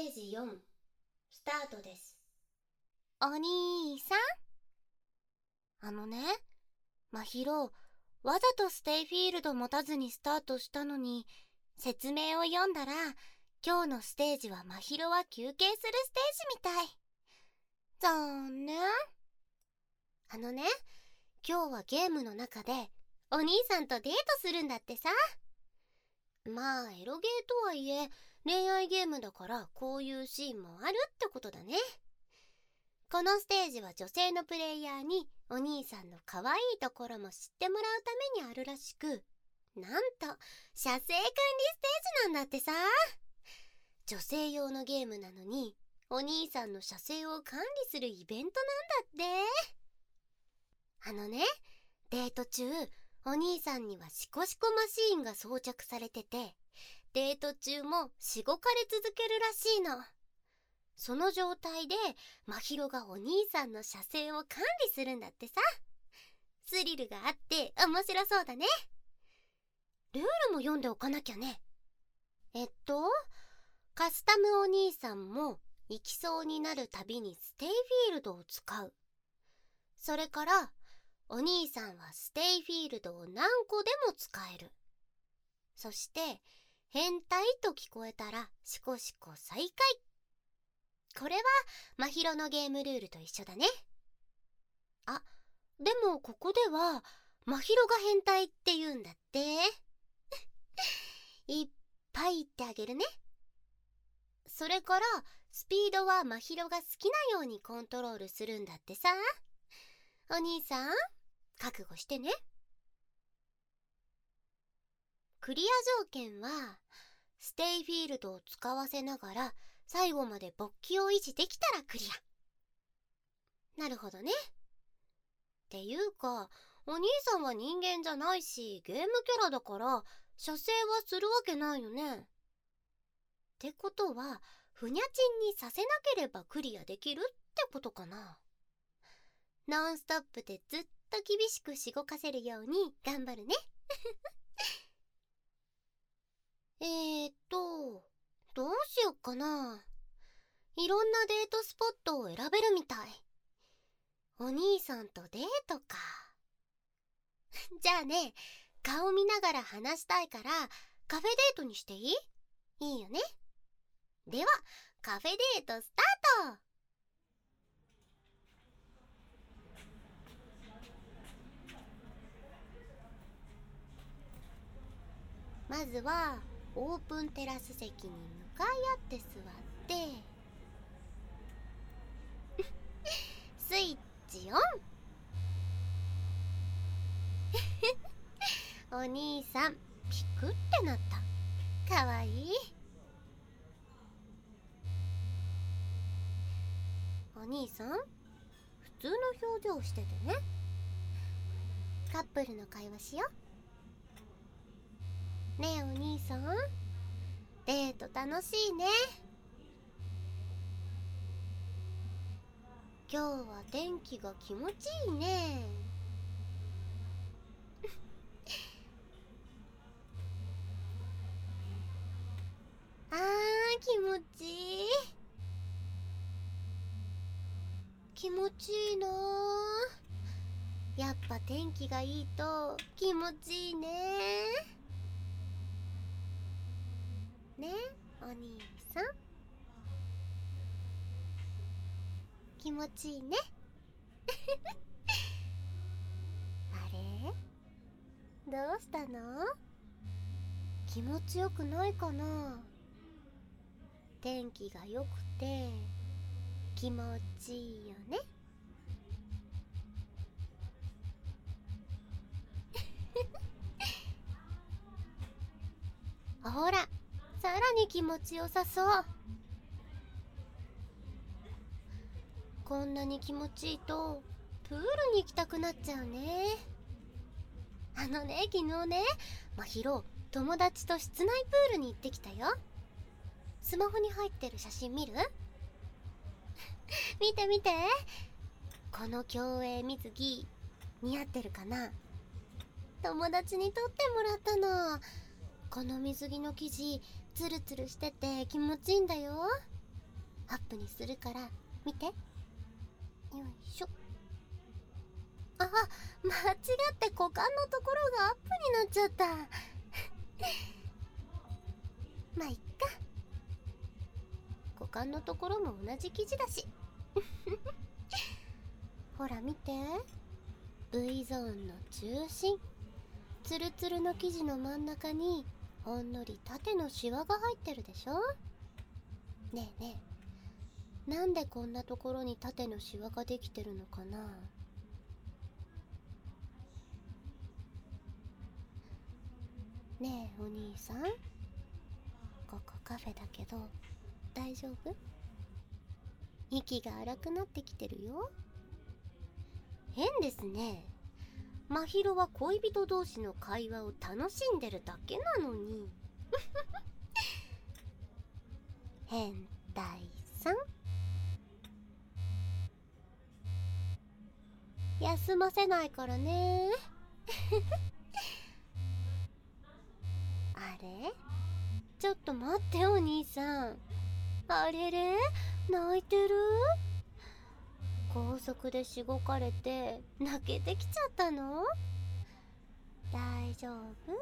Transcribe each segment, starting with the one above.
ージ4スタートです。 お兄さん、まひろ、わざとステイフィールド持たずにスタートしたのに、説明を読んだら今日のステージはまひろは休憩するステージみたい。残念。今日はゲームの中でお兄さんとデートするんだってさ。まあエロゲーとはいえ恋愛ゲームだからこういうシーンもあるってことだね。このステージは女性のプレイヤーにお兄さんの可愛いところも知ってもらうためにあるらしく、なんと射精管理ステージなんだってさ。女性用のゲームなのにお兄さんの射精を管理するイベントなんだって。デート中お兄さんにはシコシコマシーンが装着されてて、デート中もしごかれ続けるらしいの。その状態でまひろがお兄さんの射精を管理するんだってさ。スリルがあって面白そうだね。ルールも読んでおかなきゃね。カスタムお兄さんも行きそうになるたびにステイフィールドを使う。それからお兄さんはステイフィールドを何個でも使える。そして変態と聞こえたらシコシコ再開。これはまひろのゲームルールと一緒だね。あ、でもここではまひろが変態って言うんだっていっぱい言ってあげるね。それからスピードはまひろが好きなようにコントロールするんだってさ。お兄さん覚悟してね。クリア条件はステイフィールドを使わせながら最後まで勃起を維持できたらクリア。なるほどね。っていうかお兄さんは人間じゃないしゲームキャラだから射精はするわけないよね。ってことはふにゃちんにさせなければクリアできるってことかな。ノンストップでずっと厳しくしごかせるように頑張るねどうしよっかな。いろんなデートスポットを選べるみたい。お兄さんとデートかじゃあね、顔見ながら話したいからカフェデートにしていい？いいよね。ではカフェデートスタート。まずはオープンテラス席に向かい合って座ってスイッチオンお兄さんピクってなった。かわいい。お兄さん普通の表情しててね。カップルの会話しよ。ねえお兄さん、デート楽しいね。今日は天気が気持ちいいねあー気持ちいい。気持ちいいな。やっぱ天気がいいと気持ちいいね。ね、お兄さん気持ちいいねあれどうしたの？気持ちよくないかな。天気が良くて気持ちいいよねほらさらに気持ちよさそう。こんなに気持ちいいとプールに行きたくなっちゃうね。昨日ね、まひろ友達と室内プールに行ってきたよ。スマホに入ってる写真見る？見て見て、この競泳水着似合ってるかな。友達に撮ってもらったの。この水着の生地ツルツルしてて気持ちいいんだよ。 アップにするから見て。よいしょ。あ、間違って股間のところがアップになっちゃったまあいっか。股間のところも同じ生地だしほら見て、 V ゾーンの中心、ツルツルの生地の真ん中にほんのり縦のシワが入ってるでしょ。ねえねえ、なんでこんなところに縦のシワができてるのかな。ねえお兄さん、ここカフェだけど大丈夫？息が荒くなってきてるよ。変ですね。真宙は恋人同士の会話を楽しんでるだけなのに変態さん、休ませないからねあれ、ちょっと待ってお兄さん。あれれ、泣いてる？高速でしごかれて泣けてきちゃったの？大丈夫？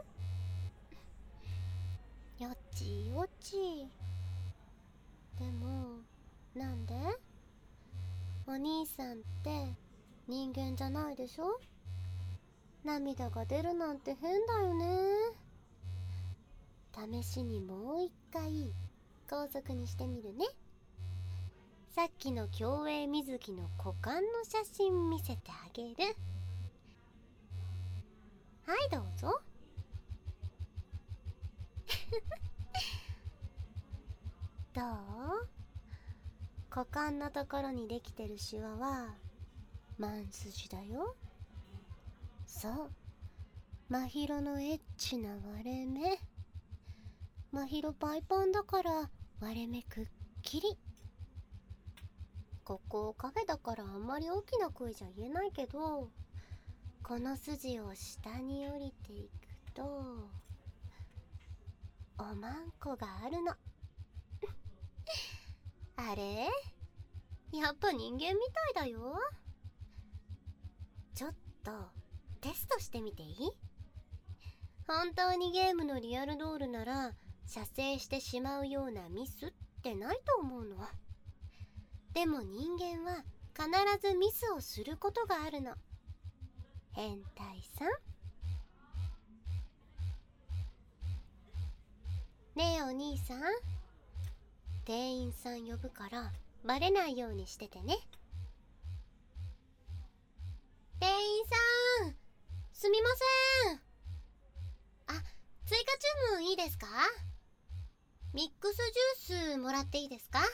よちよち。でもなんで？お兄さんって人間じゃないでしょ。涙が出るなんて変だよね。試しにもう一回高速にしてみるね。さっきの競泳水着の股間の写真見せてあげる。はいどうぞどう？股間のところにできてるシワはマンスジだよ。そう、真宙のエッチな割れ目。真宙パイパンだから割れ目くっきり。ここカフェだからあんまり大きな声じゃ言えないけど、この筋を下に降りていくとおまんこがあるのあれ、やっぱ人間みたいだよ。ちょっとテストしてみていい？本当にゲームのリアルドールなら射精してしまうようなミスってないと思うの。でも人間は必ずミスをすることがあるの。変態さん。ねえお兄さん、店員さん呼ぶからバレないようにしててね。店員さん、すみません。あ、追加注文いいですか？ミックスジュースもらっていいですか？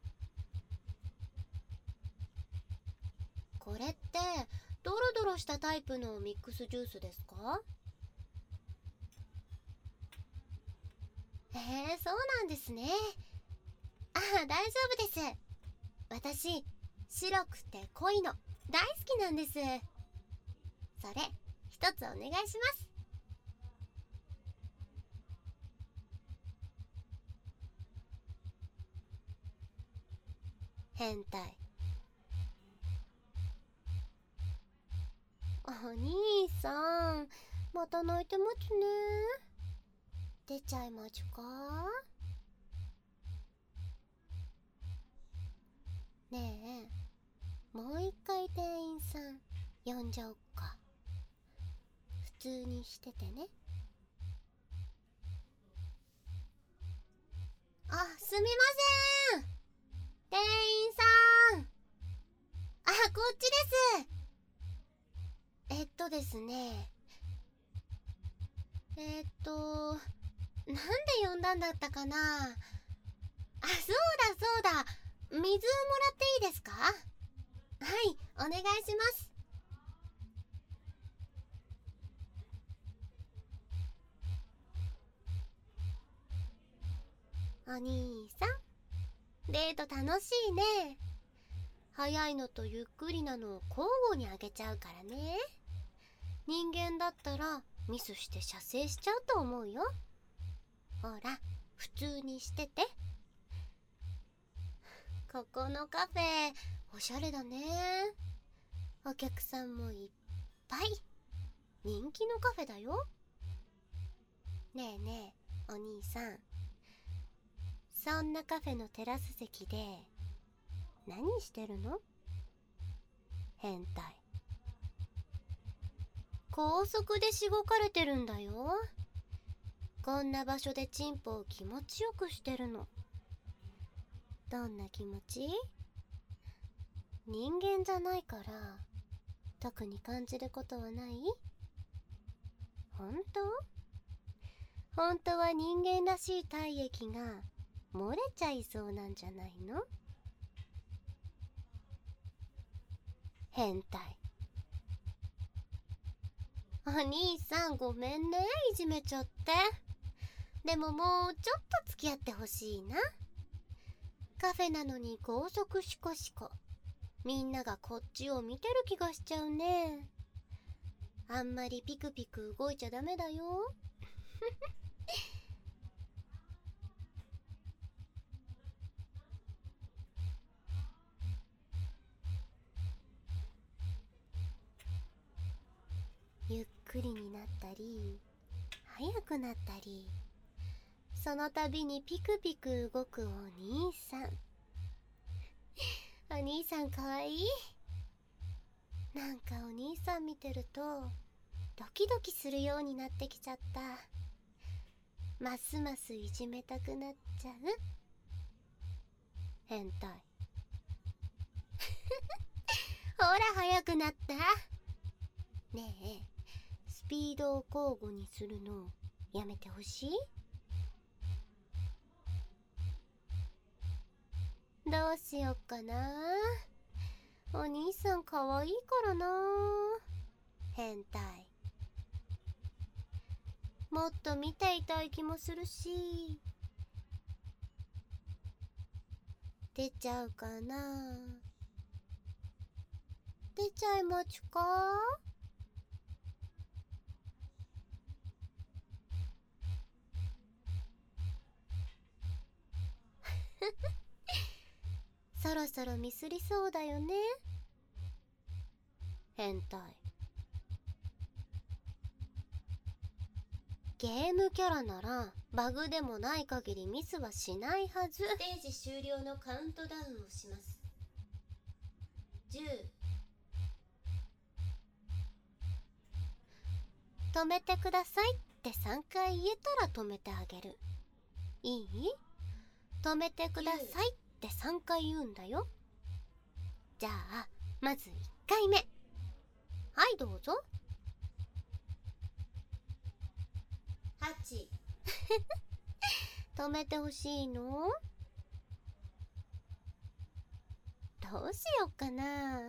これってドロドロしたタイプのミックスジュースですか？そうなんですね。大丈夫です。私、白くて濃いの大好きなんです。それ一つお願いします。変態。お兄さん、また泣いてますね。出ちゃいまちゅか？ねえ、もう一回店員さん呼んじゃおっか。普通にしててね。すみません、店員さん。こっちです。ですね、なんで呼んだんだったかな。そうだ、水もらっていいですか？はい、お願いします。お兄さん、デート楽しいね。早いのとゆっくりなのを交互にあげちゃうからね。人間だったらミスして射精しちゃうと思うよ。ほら、普通にしてて。 ここのカフェおしゃれだね。お客さんもいっぱい。人気のカフェだよ。ねえねえお兄さん、そんなカフェのテラス席で何してるの？変態。高速でしごかれてるんだよ。こんな場所でチンポを気持ちよくしてるの。どんな気持ち？人間じゃないから特に感じることはない？本当は人間らしい体液が漏れちゃいそうなんじゃないの？変態。お兄さんごめんね、いじめちゃって。でももうちょっと付き合ってほしいな。カフェなのに高速シコシコ。みんながこっちを見てる気がしちゃうね。あんまりピクピク動いちゃダメだよ。ゆっくりになったり速くなったり、その度にピクピク動くお兄さん。お兄さんかわいい。なんかお兄さん見てるとドキドキするようになってきちゃった。ますますいじめたくなっちゃう。変態。ほら速くなった。ねえ、スピードを交互にするのやめてほしい？どうしよっかな。お兄さんかわいいからな。変態。もっと見ていたい気もするし。出ちゃうかな。出ちゃいまちゅか。そろそろミスりそうだよね。変態。ゲームキャラならバグでもない限りミスはしないはず。 ステージ終了のカウントダウンをします。10。 止めてくださいって3回言えたら止めてあげる。いい？止めてくださいって3回言うんだよ。じゃあまず1回目。はいどうぞ。 8。 止めてほしいの？どうしよっかな。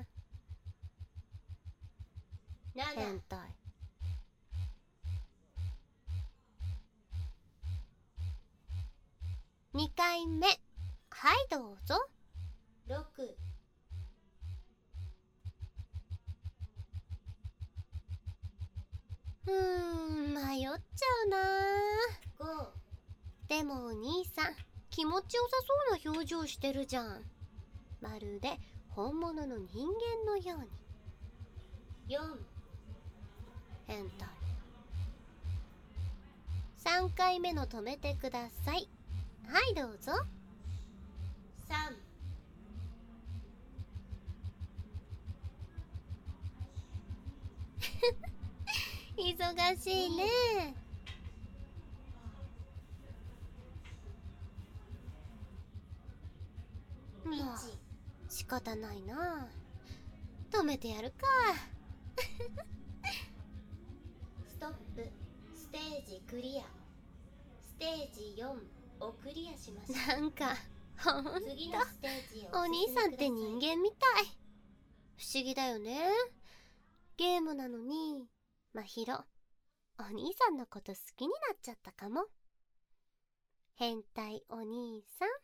変 7。 態。2回目。はいどうぞ。 6。 迷っちゃうな。 5。 でもお兄さん気持ちよさそうな表情してるじゃん。まるで本物の人間のように。 4。 変態。3回目の止めてください。はいどうぞ。 3。 忙しいね。もう仕方ないな。止めてやるか。 ストップ。ステージクリア。ステージ4をクリアしました。 なんかほんと次のステージをお兄さんって人間みたい。不思議だよね。ゲームなのにまひろ、お兄さんのこと好きになっちゃったかも。変態お兄さん。